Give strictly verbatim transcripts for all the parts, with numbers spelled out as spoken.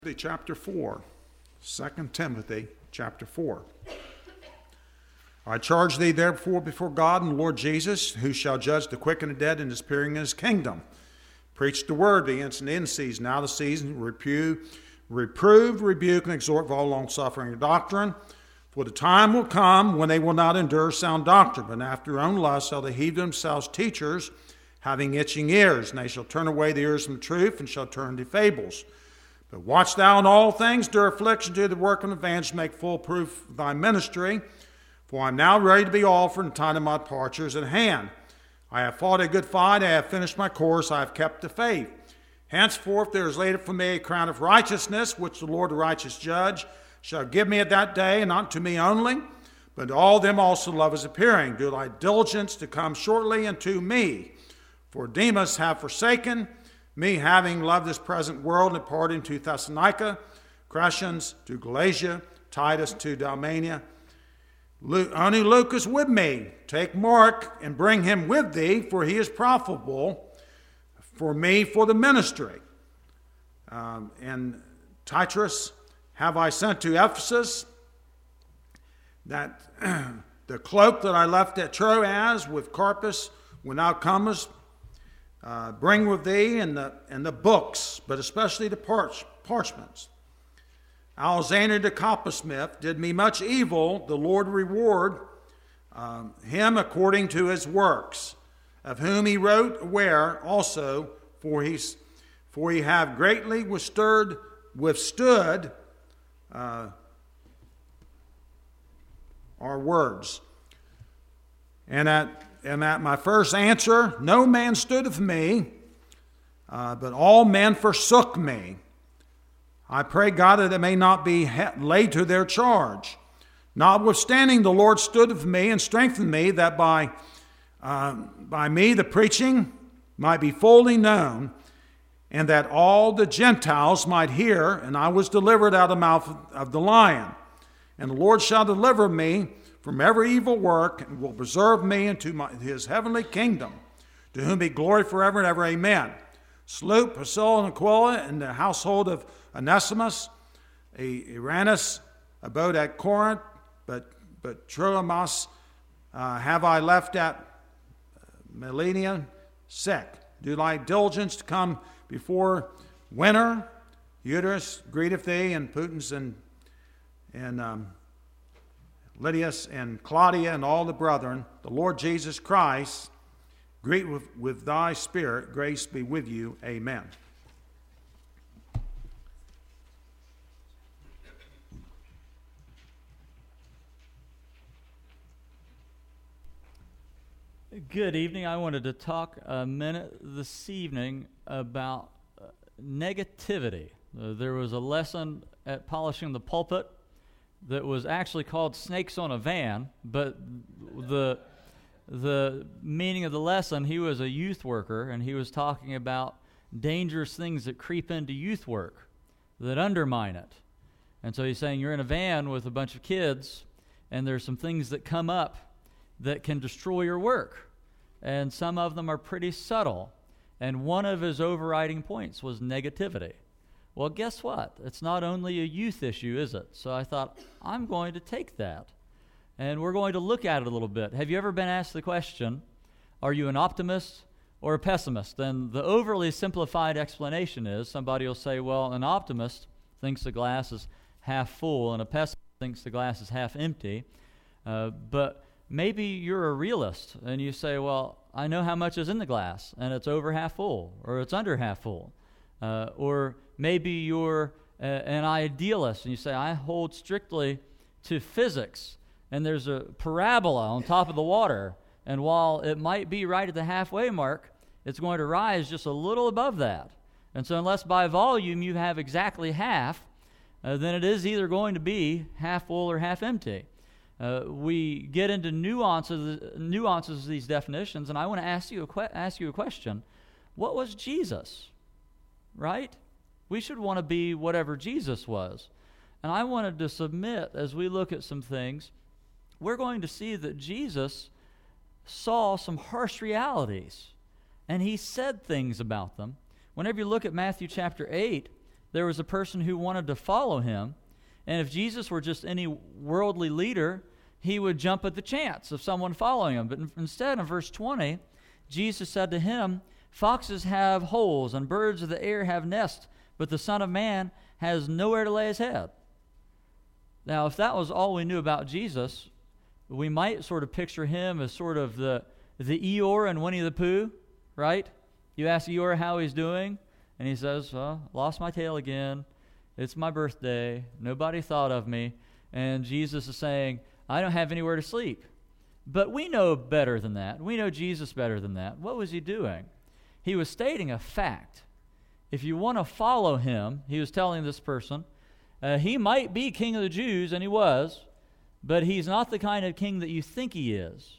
Chapter four, Second Timothy chapter four. I charge thee therefore before God and the Lord Jesus, who shall judge the quick and the dead in his appearing in his kingdom. Preach the word, the instant in season, now the season, reprove, reprove, rebuke, and exhort with all longsuffering and doctrine. For the time will come when they will not endure sound doctrine, but after their own lust shall they heap themselves teachers, having itching ears, and they shall turn away the ears from the truth, and shall turn to fables. But watch thou in all things, endure affliction, do the work of advantage, make full proof of thy ministry. For I am now ready to be offered, and the time of my departure is at hand. I have fought a good fight, I have finished my course, I have kept the faith. Henceforth there is laid up for me a crown of righteousness, which the Lord the righteous judge shall give me at that day, and not to me only, but to all them also love is appearing. Do thy diligence to come shortly unto me. For Demas have forsaken me, having loved this present world, and departing to Thessalonica, Crescens to Galatia, Titus to Dalmania. Luke, only Luke is with me. Take Mark and bring him with thee, for he is profitable for me for the ministry. Um, and Titus have I sent to Ephesus, that the cloak that I left at Troas with Carpus, when thou comest, Uh, bring with thee and the, and the books, but especially the parch, parchments. Alexander the coppersmith did me much evil. The Lord reward um, him according to his works, of whom he wrote aware also, for he, for he have greatly withstood, withstood uh, our words. And at And at my first answer, no man stood with me, uh, but all men forsook me. I pray God that it may not be laid to their charge. Notwithstanding, the Lord stood with me and strengthened me, that by, uh, by me the preaching might be fully known, and that all the Gentiles might hear, and I was delivered out of the mouth of the lion. And the Lord shall deliver me from every evil work, and will preserve me into my, his heavenly kingdom, to whom be glory forever and ever. Amen. Salute Priscilla and Aquila and the household of Onesimus. Iranus abode at Corinth, but, but Troas uh, have I left at Melania sick. Do thy diligence to come before winter. Eutychus greeteth thee, and Pudens and, and um, Lydius and Claudia and all the brethren. The Lord Jesus Christ greet with, with thy spirit. Grace be with you. Amen. Good evening. I wanted to talk a minute this evening about uh, negativity. Uh, there was a lesson at Polishing the Pulpit that was actually called Snakes on a Van, but the the meaning of the lesson, he was a youth worker, and he was talking about dangerous things that creep into youth work that undermine it. And so he's saying you're in a van with a bunch of kids, and there's some things that come up that can destroy your work. And some of them are pretty subtle. And one of his overriding points was negativity. Well, guess what? It's not only a youth issue, is it? So I thought, I'm going to take that, and we're going to look at it a little bit. Have you ever been asked the question, are you an optimist or a pessimist? And the overly simplified explanation is, somebody will say, well, an optimist thinks the glass is half full, and a pessimist thinks the glass is half empty. Uh, but maybe you're a realist, and you say, well, I know how much is in the glass, and it's over half full, or it's under half full. Uh, or maybe you're uh, an idealist and you say, I hold strictly to physics, and there's a parabola on top of the water, and while it might be right at the halfway mark, it's going to rise just a little above that. And so unless by volume you have exactly half, uh, then it is either going to be half full or half empty. Uh, we get into nuances, nuances of these definitions, and I want to ask you a que- ask you a question. What was Jesus? Right? We should want to be whatever Jesus was. And I wanted to submit, as we look at some things, we're going to see that Jesus saw some harsh realities, and he said things about them. Whenever you look at Matthew chapter eight, there was a person who wanted to follow him. And if Jesus were just any worldly leader, he would jump at the chance of someone following him. But instead, in verse twenty, Jesus said to him, "Foxes have holes and birds of the air have nests, but the Son of Man has nowhere to lay his head." Now, if that was all we knew about Jesus, we might sort of picture him as sort of the, the Eeyore in Winnie the Pooh, right? You ask Eeyore how he's doing, and he says, "Well, lost my tail again. It's my birthday. Nobody thought of me." And Jesus is saying, "I don't have anywhere to sleep." But we know better than that. We know Jesus better than that. What was he doing? He was stating a fact. If you want to follow him, he was telling this person, uh, he might be king of the Jews, and he was, but he's not the kind of king that you think he is.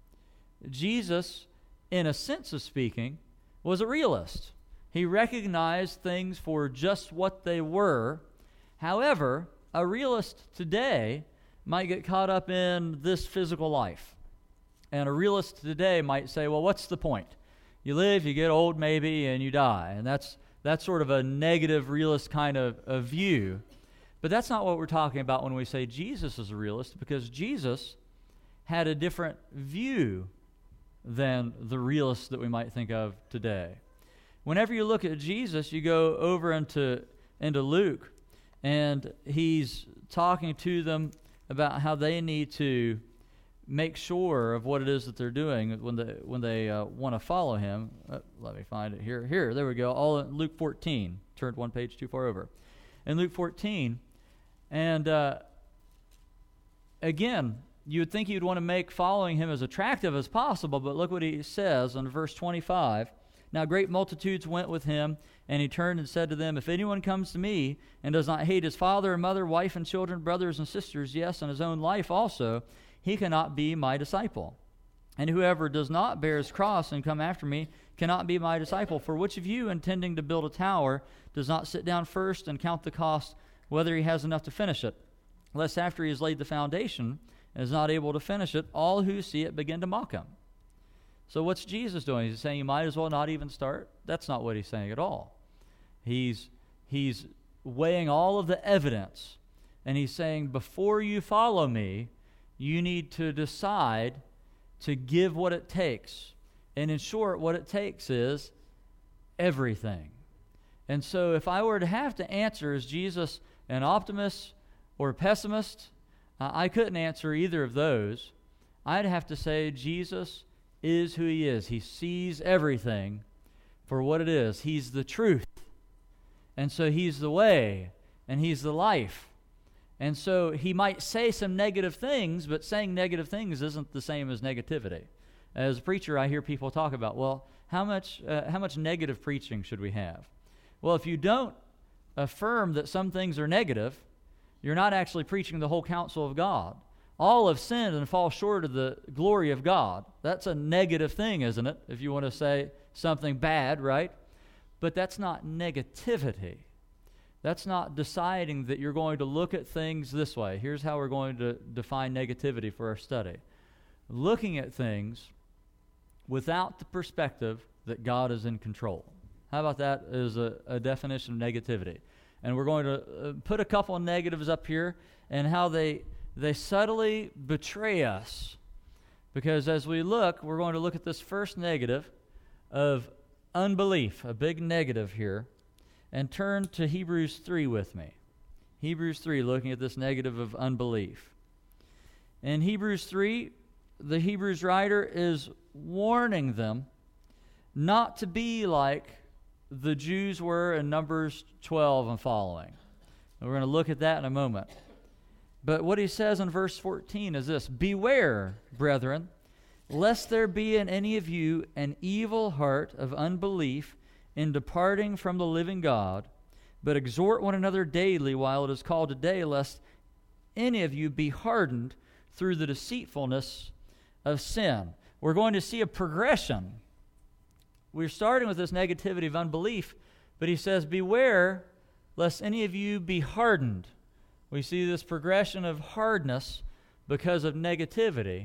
Jesus, in a sense of speaking, was a realist. He recognized things for just what they were. However, a realist today might get caught up in this physical life. And a realist today might say, well, what's the point? You live, you get old maybe, and you die. And that's that's sort of a negative realist kind of, of view. But that's not what we're talking about when we say Jesus is a realist, because Jesus had a different view than the realists that we might think of today. Whenever you look at Jesus, you go over into, into Luke, and he's talking to them about how they need to make sure of what it is that they're doing when they when they uh, want to follow him. Uh, let me find it here. Here, there we go. All in Luke fourteen. Turned one page too far over. In Luke fourteen, and uh, again, you would think you'd want to make following him as attractive as possible, but look what he says in verse twenty-five. "Now great multitudes went with him, and he turned and said to them, 'If anyone comes to me and does not hate his father and mother, wife and children, brothers and sisters, yes, and his own life also, he cannot be my disciple. And whoever does not bear his cross and come after me cannot be my disciple. For which of you, intending to build a tower, does not sit down first and count the cost, whether he has enough to finish it? Lest after he has laid the foundation and is not able to finish it, all who see it begin to mock him.'" So what's Jesus doing? He's saying you might as well not even start? That's not what he's saying at all. He's he's weighing all of the evidence, and he's saying, before you follow me, you need to decide to give what it takes. And in short, what it takes is everything. And so if I were to have to answer, is Jesus an optimist or a pessimist? Uh, I couldn't answer either of those. I'd have to say Jesus is who he is. He sees everything for what it is. He's the truth. And so he's the way, and he's the life. And so he might say some negative things, but saying negative things isn't the same as negativity. As a preacher, I hear people talk about, well, how much uh, how much negative preaching should we have? Well, if you don't affirm that some things are negative, you're not actually preaching the whole counsel of God. All have sinned and fall short of the glory of God. That's a negative thing, isn't it? If you want to say something bad, right? But that's not negativity. That's not deciding that you're going to look at things this way. Here's how we're going to define negativity for our study. Looking at things without the perspective that God is in control. How about that as a, a definition of negativity? And we're going to uh, put a couple of negatives up here and how they they subtly betray us. Because as we look, we're going to look at this first negative of unbelief, a big negative here. And turn to Hebrews three with me. Hebrews three, looking at this negative of unbelief. In Hebrews three, the Hebrews writer is warning them not to be like the Jews were in Numbers twelve and following. And we're going to look at that in a moment. But what he says in verse fourteen is this: "Beware, brethren, lest there be in any of you an evil heart of unbelief in departing from the living God, but exhort one another daily while it is called today, lest any of you be hardened through the deceitfulness of sin." We're going to see a progression. We're starting with this negativity of unbelief, but he says, beware lest any of you be hardened. We see this progression of hardness because of negativity.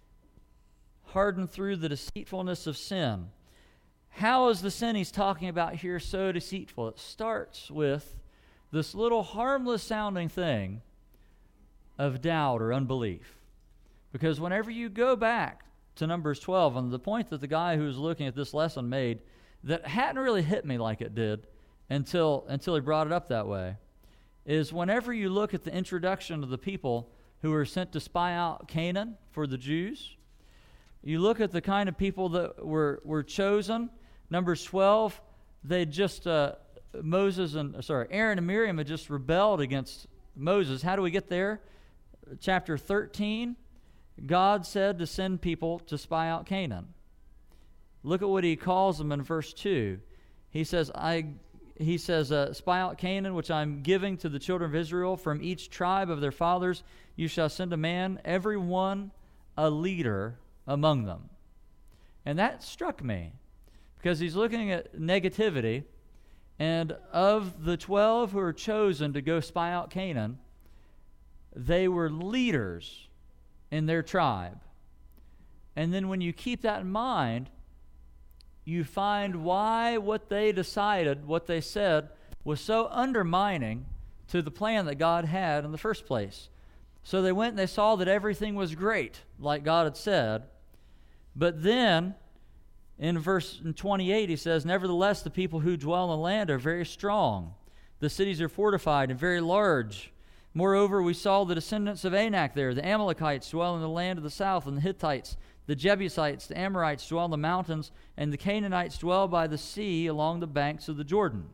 Hardened through the deceitfulness of sin. How is the sin he's talking about here so deceitful? It starts with this little harmless sounding thing of doubt or unbelief. Because whenever you go back to Numbers twelve, and the point that the guy who was looking at this lesson made that hadn't really hit me like it did until until he brought it up that way, is whenever you look at the introduction of the people who were sent to spy out Canaan for the Jews, you look at the kind of people that were, were chosen. Numbers twelve, they just, uh, Moses and, sorry, Aaron and Miriam had just rebelled against Moses. How do we get there? Chapter thirteen, God said to send people to spy out Canaan. Look at what he calls them in verse two. He says, I, he says, uh, spy out Canaan, which I'm giving to the children of Israel. From each tribe of their fathers you shall send a man, every one a leader among them. And that struck me, because he's looking at negativity, and of the twelve who are chosen to go spy out Canaan, they were leaders in their tribe. And then when you keep that in mind, you find why what they decided, what they said, was so undermining to the plan that God had in the first place. So they went and they saw that everything was great, like God had said. But then, in verse twenty-eight, he says, nevertheless, the people who dwell in the land are very strong. The cities are fortified and very large. Moreover, we saw the descendants of Anak there. The Amalekites dwell in the land of the south, and the Hittites, the Jebusites, the Amorites dwell in the mountains, and the Canaanites dwell by the sea along the banks of the Jordan.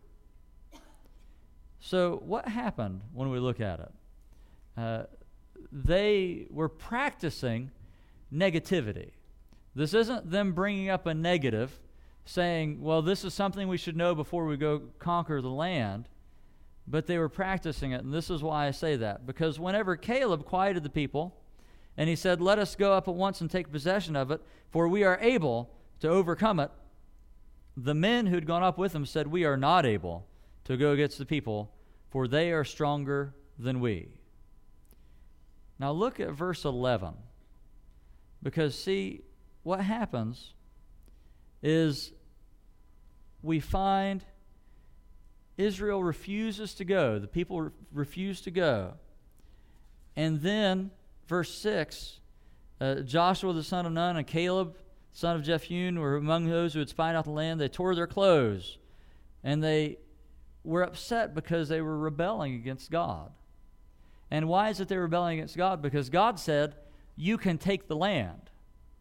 So what happened when we look at it? Uh, they were practicing negativity. This isn't them bringing up a negative, saying, well, this is something we should know before we go conquer the land. But they were practicing it, and this is why I say that. Because whenever Caleb quieted the people, and he said, let us go up at once and take possession of it, for we are able to overcome it, the men who'd gone up with him said, we are not able to go against the people, for they are stronger than we. Now look at verse eleven. Because see, what happens is we find Israel refuses to go. The people re- refuse to go. And then, verse six, uh, Joshua the son of Nun and Caleb son of Jephunneh were among those who had spied out the land. They tore their clothes, and they were upset because they were rebelling against God. And why is it they were rebelling against God? Because God said, you can take the land.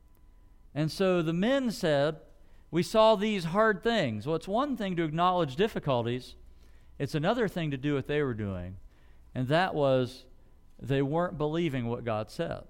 And so the men said, we saw these hard things. Well, it's one thing to acknowledge difficulties. It's another thing to do what they were doing, and that was they weren't believing what God said.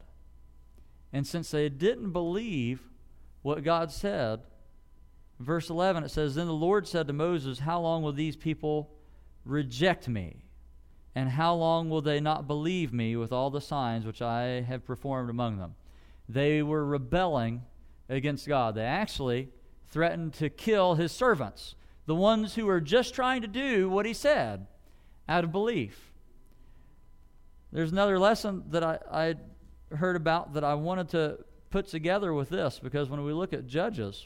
And since they didn't believe what God said, verse eleven, it says, then the Lord said to Moses, how long will these people reject me? And how long will they not believe me with all the signs which I have performed among them? They were rebelling against God. They actually threatened to kill his servants, the ones who were just trying to do what he said out of belief. There's another lesson that I, I heard about that I wanted to put together with this, because when we look at Judges,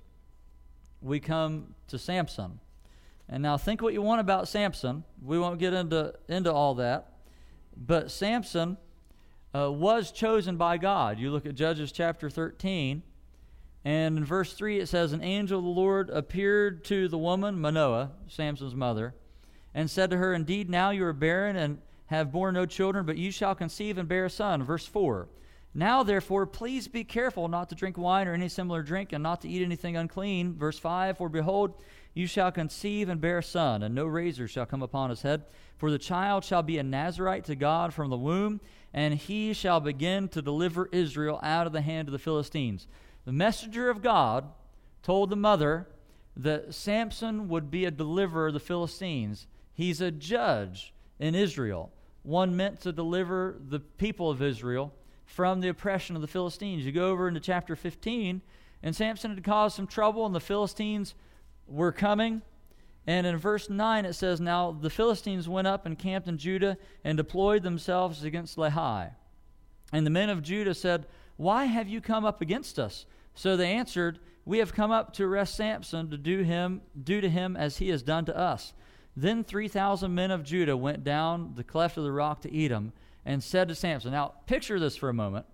we come to Samson. And now think what you want about Samson. We won't get into, into all that. But Samson uh, was chosen by God. You look at Judges chapter thirteen, and in verse three it says, an angel of the Lord appeared to the woman, Manoah, Samson's mother, and said to her, indeed, now you are barren and have borne no children, but you shall conceive and bear a son. Verse four, now therefore please be careful not to drink wine or any similar drink, and not to eat anything unclean. Verse five, for behold, you shall conceive and bear a son, and no razor shall come upon his head. For the child shall be a Nazarite to God from the womb, and he shall begin to deliver Israel out of the hand of the Philistines. The messenger of God told the mother that Samson would be a deliverer of the Philistines. He's a judge in Israel, one meant to deliver the people of Israel from the oppression of the Philistines. You go over into chapter fifteen, and Samson had caused some trouble, and the Philistines were coming. And in verse nine it says, now the Philistines went up and camped in Judah and deployed themselves against Lehi. And the men of Judah said, why have you come up against us? So they answered, we have come up to arrest Samson to do him do to him as he has done to us. Then three thousand men of Judah went down the cleft of the rock to Edom and said to Samson, now picture this for a moment.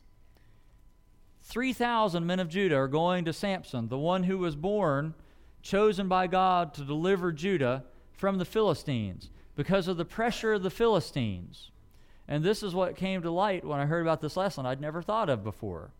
three thousand men of Judah are going to Samson, the one who was born, chosen by God to deliver Judah from the Philistines because of the pressure of the Philistines. And this is what came to light when I heard about this lesson I'd never thought of before.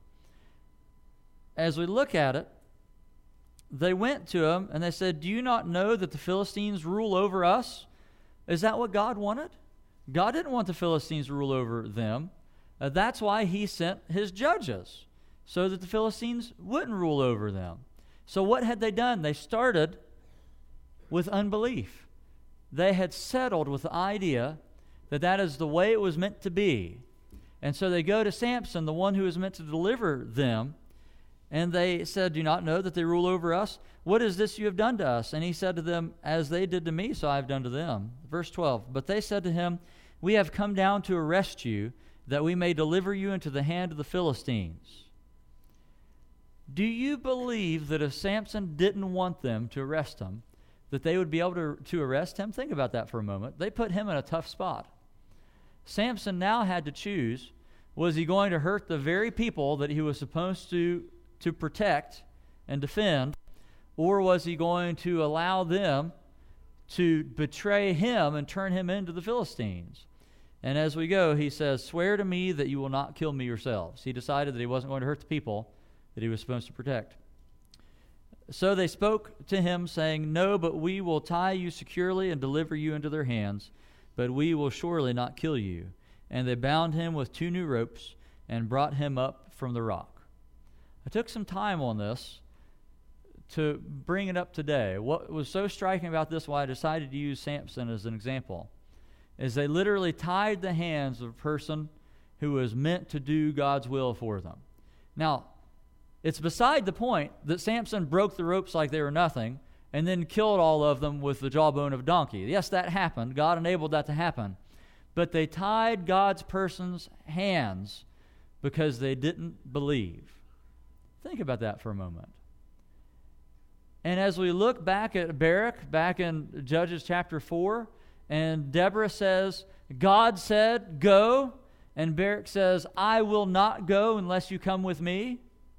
As we look at it, they went to him and they said, do you not know that the Philistines rule over us? Is that what God wanted? God didn't want the Philistines to rule over them. Uh, that's why he sent his judges, so that the Philistines wouldn't rule over them. So what had they done? They started with unbelief. They had settled with the idea that that is the way it was meant to be. And so they go to Samson, the one who is meant to deliver them, and they said, do you not know that they rule over us? What is this you have done to us? And he said to them, as they did to me, so I have done to them. Verse twelve, but they said to him, we have come down to arrest you, that we may deliver you into the hand of the Philistines. Do you believe that if Samson didn't want them to arrest him, that they would be able to, to arrest him? Think about that for a moment. They put him in a tough spot. Samson now had to choose, was he going to hurt the very people that he was supposed to, to protect and defend, or was he going to allow them to betray him and turn him into the Philistines? And as we go, he says, swear to me that you will not kill me yourselves. He decided that he wasn't going to hurt the people that he was supposed to protect. So they spoke to him, saying, no, but we will tie you securely and deliver you into their hands, but we will surely not kill you. And they bound him with two new ropes and brought him up from the rock. I took some time on this to bring it up today. What was so striking about this, why I decided to use Samson as an example, is they literally tied the hands of a person who was meant to do God's will for them. Now, it's beside the point that Samson broke the ropes like they were nothing and then killed all of them with the jawbone of a donkey. Yes, that happened. God enabled that to happen. But they tied God's person's hands because they didn't believe. Think about that for a moment. And as we look back at Barak, back in Judges chapter four, and Deborah says, God said, go, and Barak says, I will not go unless you come with me.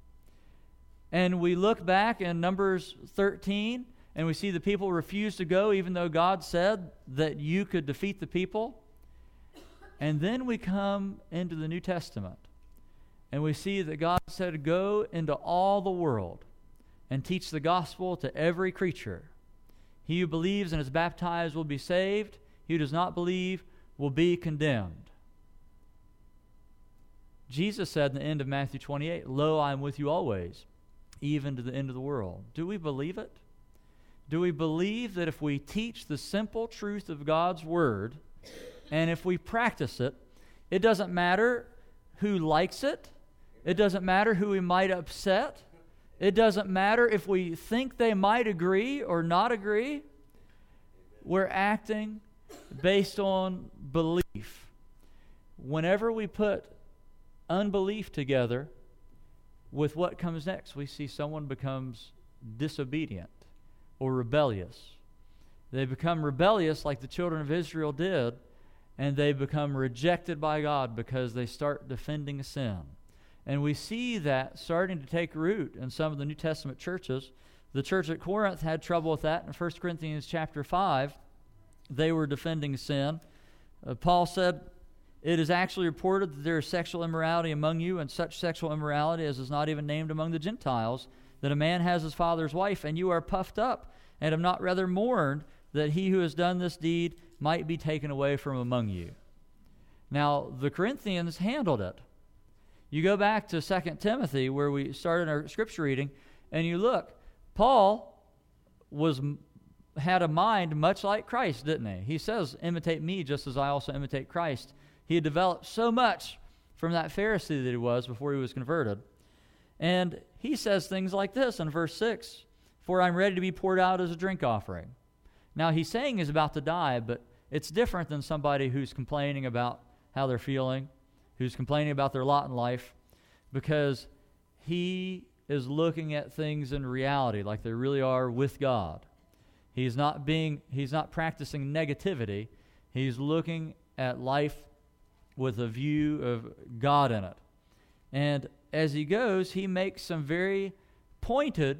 And we look back in Numbers thirteen, and we see the people refuse to go, even though God said that you could defeat the people. And then we come into the New Testament, and we see that God said, go into all the world and teach the gospel to every creature. He who believes and is baptized will be saved. He who does not believe will be condemned. Jesus said in the end of Matthew twenty-eight, lo, I am with you always, even to the end of the world. Do we believe it? Do we believe that if we teach the simple truth of God's word, and if we practice it, it doesn't matter who likes it, it doesn't matter who we might upset, it doesn't matter if we think they might agree or not agree, we're acting based on belief. Whenever we put unbelief together with what comes next, we see someone becomes disobedient or rebellious. They become rebellious like the children of Israel did, and they become rejected by God because they start defending sin. And we see that starting to take root in some of the New Testament churches. The church at Corinth had trouble with that. In First Corinthians chapter five, they were defending sin. Uh, Paul said, it is actually reported that there is sexual immorality among you, and such sexual immorality as is not even named among the Gentiles, that a man has his father's wife, and you are puffed up, and have not rather mourned that he who has done this deed might be taken away from among you. Now, the Corinthians handled it. You go back to Second Timothy, where we started our scripture reading, and you look, Paul was had a mind much like Christ, didn't he? He says, imitate me just as I also imitate Christ. He had developed so much from that Pharisee that he was before he was converted. And he says things like this in verse six, for I'm ready to be poured out as a drink offering. Now, he's saying he's about to die, but it's different than somebody who's complaining about how they're feeling, who's complaining about their lot in life, because he is looking at things in reality like they really are with God. He's not being, he's not practicing negativity. He's looking at life with a view of God in it. And as he goes, he makes some very pointed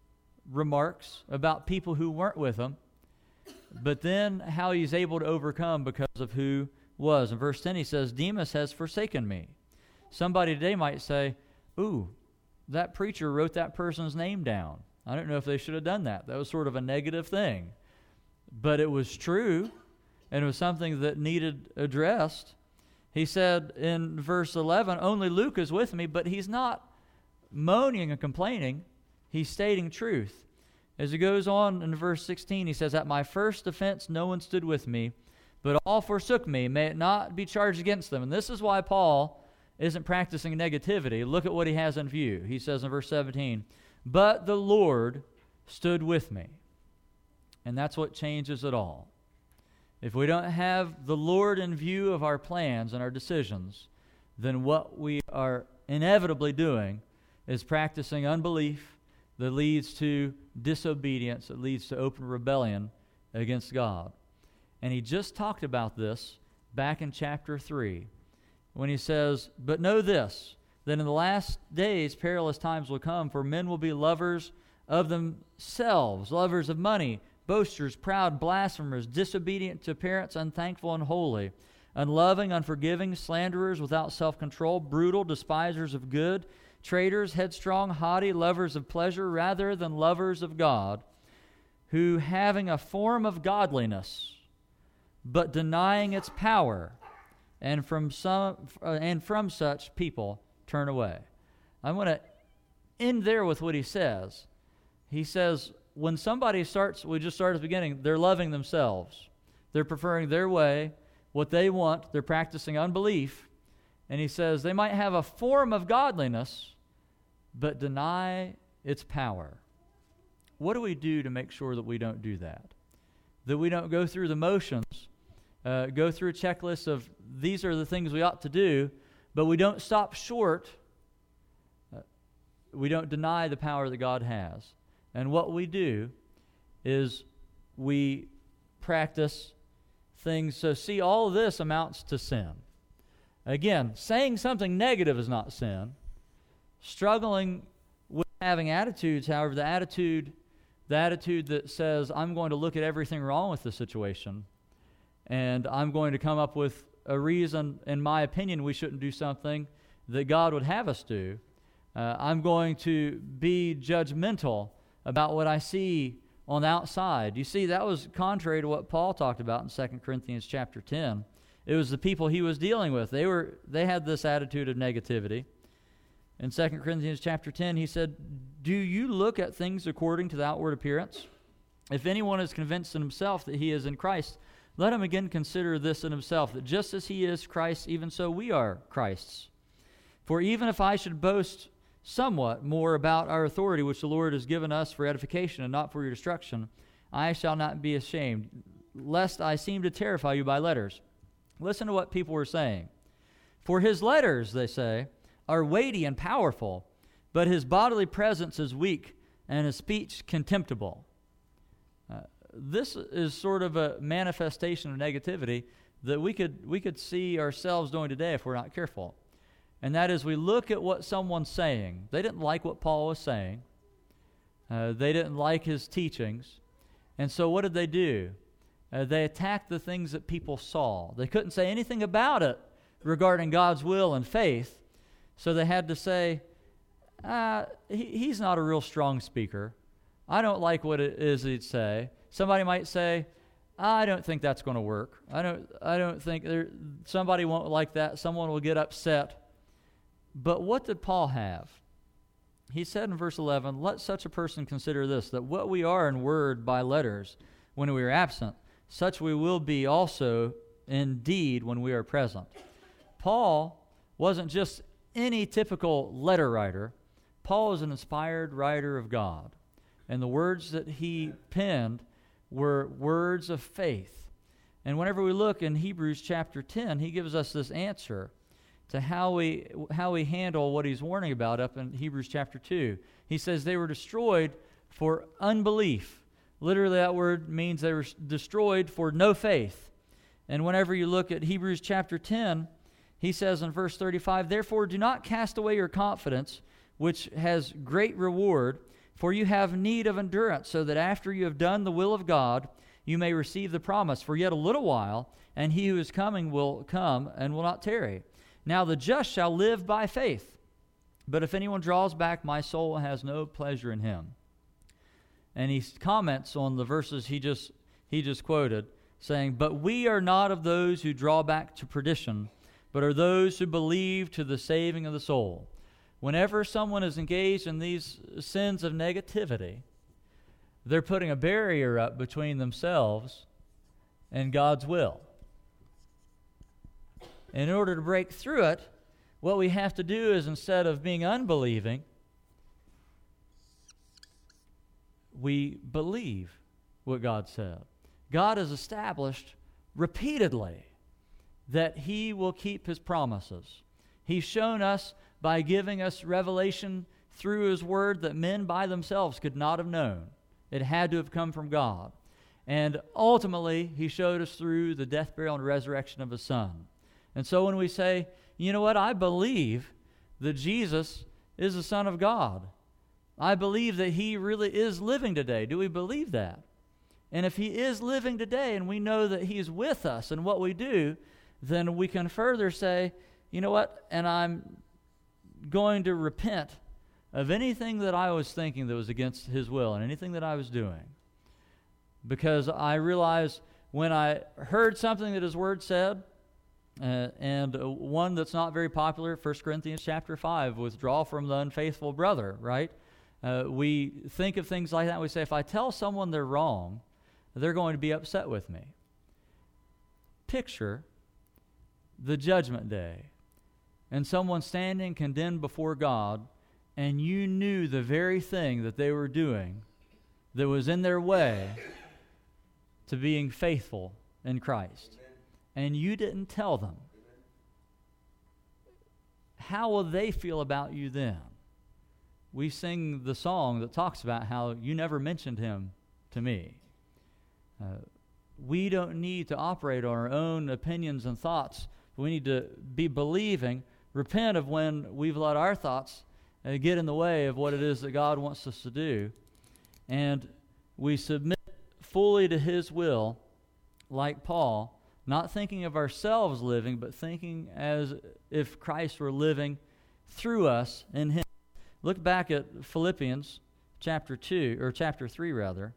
remarks about people who weren't with him, but then how he's able to overcome because of who was. In verse ten, he says, Demas has forsaken me. Somebody today might say, ooh, that preacher wrote that person's name down. I don't know if they should have done that. That was sort of a negative thing. But it was true, and it was something that needed addressed. He said in verse eleven, only Luke is with me, but he's not moaning and complaining. He's stating truth. As he goes on in verse sixteen, he says, at my first offense no one stood with me, but all forsook me. May it not be charged against them. And this is why Paul isn't practicing negativity. Look at what he has in view. He says in verse seventeen, but the Lord stood with me. And that's what changes it all. If we don't have the Lord in view of our plans and our decisions, then what we are inevitably doing is practicing unbelief that leads to disobedience, that leads to open rebellion against God. And he just talked about this back in chapter three when he says, but know this, that in the last days perilous times will come, for men will be lovers of themselves, lovers of money, boasters, proud, blasphemers, disobedient to parents, unthankful, unholy, unloving, unforgiving, slanderers, without self-control, brutal, despisers of good, traitors, headstrong, haughty, lovers of pleasure rather than lovers of God, who having a form of godliness, but denying its power, and from some uh, and from such people turn away. I'm going to end there with what he says. He says, when somebody starts, we just started at the beginning, they're loving themselves. They're preferring their way, what they want. They're practicing unbelief. And he says they might have a form of godliness, but deny its power. What do we do to make sure that we don't do that? That we don't go through the motions, uh, go through a checklist of these are the things we ought to do, but we don't stop short. Uh, we don't deny the power that God has. And what we do is we practice things. So see, all of this amounts to sin. Again, saying something negative is not sin. Struggling with having attitudes, however, the attitude, the attitude that says, I'm going to look at everything wrong with the situation, and I'm going to come up with a reason, in my opinion, we shouldn't do something that God would have us do. Uh, I'm going to be judgmental about what I see on the outside. You see, that was contrary to what Paul talked about in Second Corinthians chapter ten. It was the people he was dealing with. They were they had this attitude of negativity. In Second Corinthians chapter ten, he said, do you look at things according to the outward appearance? If anyone is convinced in himself that he is in Christ, let him again consider this in himself, that just as he is Christ, even so we are Christ's. For even if I should boast somewhat more about our authority, which the Lord has given us for edification and not for your destruction, I shall not be ashamed, lest I seem to terrify you by letters. Listen to what people were saying. For his letters, they say, are weighty and powerful, but his bodily presence is weak and his speech contemptible. Uh, this is sort of a manifestation of negativity that we could we could see ourselves doing today if we're not careful. And that is, we look at what someone's saying. They didn't like what Paul was saying. Uh, they didn't like his teachings. And so what did they do? Uh, they attacked the things that people saw. They couldn't say anything about it regarding God's will and faith. So they had to say, uh, he, he's not a real strong speaker. I don't like what it is he'd say. Somebody might say, I don't think that's going to work. I don't I don't think there, somebody won't like that. Someone will get upset. But what did Paul have? He said in verse eleven, let such a person consider this, that what we are in word by letters when we are absent, such we will be also in deed when we are present. Paul wasn't just any typical letter writer. Paul is an inspired writer of God. And the words that he penned were words of faith. And whenever we look in Hebrews chapter ten, he gives us this answer to how we how we handle what he's warning about up in Hebrews chapter two. He says they were destroyed for unbelief, Literally, that word means they were destroyed for no faith. And whenever you look at Hebrews chapter ten, he says in verse thirty-five, "Therefore do not cast away your confidence, which has great reward, for you have need of endurance, so that after you have done the will of God, you may receive the promise. For yet a little while, and he who is coming will come and will not tarry. Now the just shall live by faith. But if anyone draws back, my soul has no pleasure in him." And he comments on the verses he just he just quoted, saying, "But we are not of those who draw back to perdition, but are those who believe to the saving of the soul." Whenever someone is engaged in these sins of negativity, they're putting a barrier up between themselves and God's will. In order to break through it, what we have to do is, instead of being unbelieving, we believe what God said. God has established repeatedly that he will keep his promises. He's shown us by giving us revelation through his word that men by themselves could not have known. It had to have come from God. And ultimately, he showed us through the death, burial, and resurrection of his Son. And so when we say, you know what, I believe that Jesus is the Son of God. I believe that he really is living today. Do we believe that? And if he is living today and we know that he's with us in what we do, then we can further say, you know what, and I'm going to repent of anything that I was thinking that was against his will and anything that I was doing. Because I realized when I heard something that his word said, uh, and uh, one that's not very popular, First Corinthians chapter five, withdraw from the unfaithful brother, right? Uh, we think of things like that. We say, if I tell someone they're wrong, they're going to be upset with me. Picture the judgment day and someone standing condemned before God, and you knew the very thing that they were doing that was in their way to being faithful in Christ. Amen. And you didn't tell them. Amen. How will they feel about you then? We sing the song that talks about how you never mentioned him to me. Uh, we don't need to operate on our own opinions and thoughts. We need to be believing, repent of when we've let our thoughts uh, get in the way of what it is that God wants us to do. And we submit fully to his will, like Paul, not thinking of ourselves living, but thinking as if Christ were living through us in him. Look back at Philippians chapter two, or chapter three rather.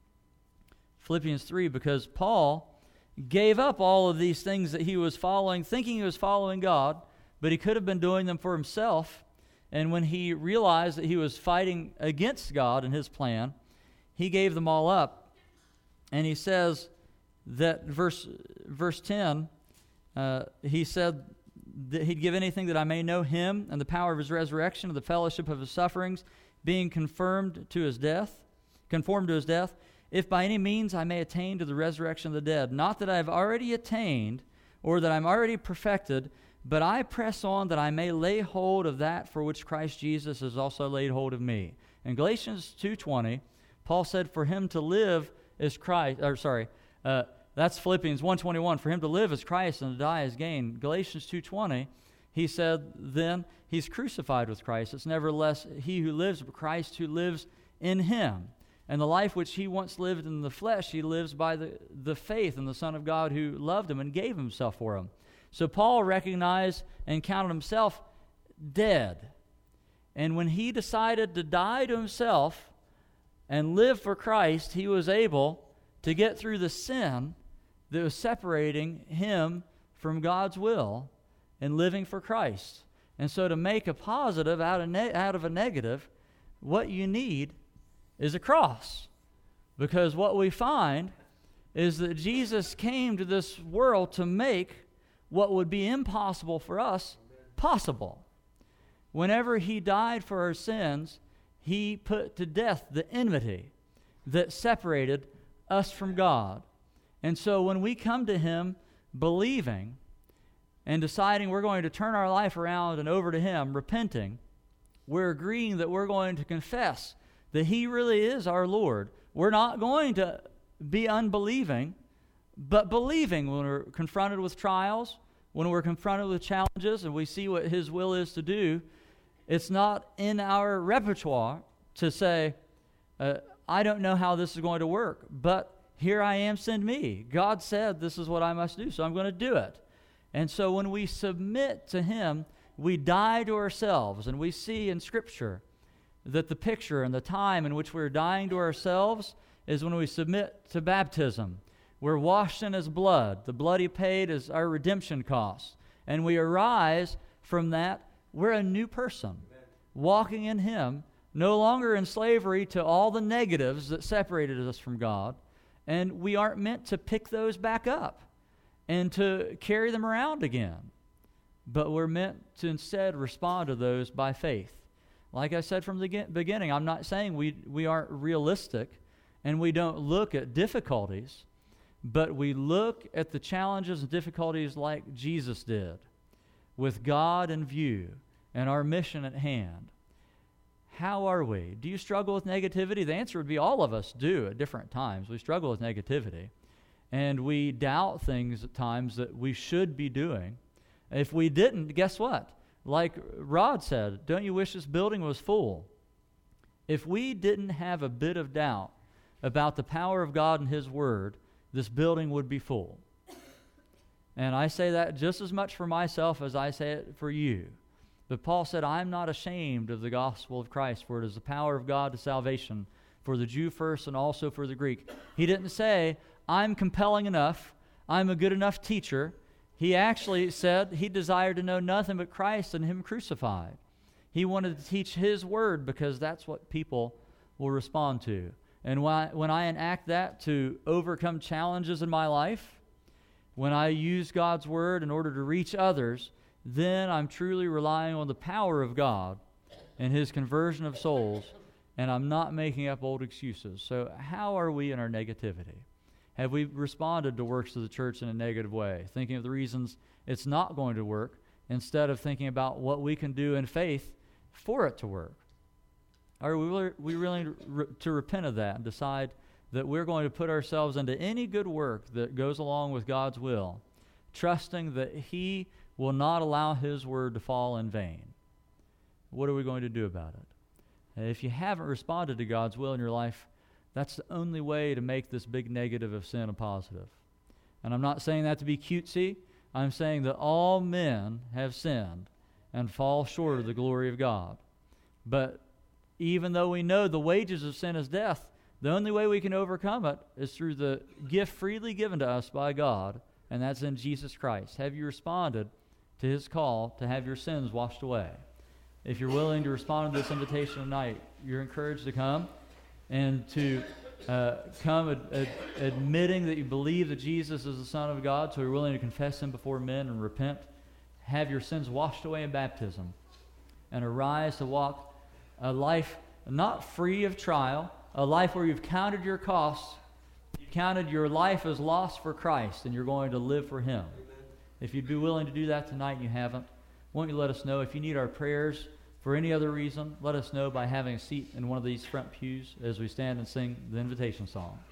Philippians three, because Paul gave up all of these things that he was following, thinking he was following God, but he could have been doing them for himself. And when he realized that he was fighting against God and his plan, he gave them all up. And he says that verse verse ten, uh, he said that he'd give anything that I may know him and the power of his resurrection, and the fellowship of his sufferings, being confirmed to his death, conformed to his death, if by any means I may attain to the resurrection of the dead. Not that I have already attained, or that I'm already perfected, but I press on that I may lay hold of that for which Christ Jesus has also laid hold of me. In Galatians two twenty, Paul said, for him to live is Christ, or sorry, uh, that's Philippians one twenty-one. For him to live is Christ and to die is gain. Galatians two twenty, he said, then he's crucified with Christ. It's nevertheless he who lives, but Christ who lives in him. And the life which he once lived in the flesh, he lives by the, the faith in the Son of God who loved him and gave himself for him. So Paul recognized and counted himself dead. And when he decided to die to himself and live for Christ, he was able to get through the sin that was separating him from God's will and living for Christ. And so to make a positive out of, ne- out of a negative, what you need is a cross. Because what we find is that Jesus came to this world to make what would be impossible for us possible. Whenever he died for our sins, he put to death the enmity that separated us from God. And so when we come to him believing and deciding we're going to turn our life around and over to him, repenting, we're agreeing that we're going to confess that he really is our Lord. we're not going to be unbelieving, but believing when we're confronted with trials, when we're confronted with challenges and we see what His will is to do. It's not in our repertoire to say, uh, I don't know how this is going to work, but here I am, send me. God said this is what I must do, so I'm going to do it. And so when we submit to Him, we die to ourselves, and we see in Scripture that the picture and the time in which we're dying to ourselves is when we submit to baptism. We're washed in His blood. The blood He paid is our redemption cost. And we arise from that. We're a new person, Amen. Walking in Him, no longer in slavery to all the negatives that separated us from God. And we aren't meant to pick those back up and to carry them around again. But we're meant to instead respond to those by faith. Like I said from the beginning, I'm not saying we, we aren't realistic and we don't look at difficulties, but we look at the challenges and difficulties like Jesus did, with God in view and our mission at hand. How are we? Do you struggle with negativity? The answer would be all of us do at different times. We struggle with negativity, and we doubt things at times that we should be doing. If we didn't, guess what? Like Rod said, don't you wish this building was full? If we didn't have a bit of doubt about the power of God and His Word, this building would be full. And I say that just as much for myself as I say it for you. But Paul said, I'm not ashamed of the gospel of Christ, for it is the power of God to salvation, for the Jew first and also for the Greek. He didn't say, I'm compelling enough, I'm a good enough teacher. He actually said he desired to know nothing but Christ and Him crucified. He wanted to teach His Word because that's what people will respond to. And when I, when I enact that to overcome challenges in my life, when I use God's Word in order to reach others, then I'm truly relying on the power of God and His conversion of souls, and I'm not making up old excuses. So how are we in our negativity? Have we responded to works of the church in a negative way, thinking of the reasons it's not going to work, instead of thinking about what we can do in faith for it to work? Are we really, we really re- to repent of that and decide that we're going to put ourselves into any good work that goes along with God's will, trusting that He will not allow His Word to fall in vain? What are we going to do about it? If you haven't responded to God's will in your life, that's the only way to make this big negative of sin a positive. And I'm not saying that to be cutesy. I'm saying that all men have sinned and fall short of the glory of God. But even though we know the wages of sin is death, the only way we can overcome it is through the gift freely given to us by God, and that's in Jesus Christ. Have you responded to His call to have your sins washed away? If you're willing to respond to this invitation tonight, you're encouraged to come and to uh, come ad- ad- admitting that you believe that Jesus is the Son of God, so you're willing to confess Him before men and repent, have your sins washed away in baptism, and arise to walk a life not free of trial, a life where you've counted your costs, you've counted your life as lost for Christ, and you're going to live for Him. Amen. If you'd be willing to do that tonight and you haven't, won't you let us know? If you need our prayers for any other reason, let us know by having a seat in one of these front pews as we stand and sing the invitation song.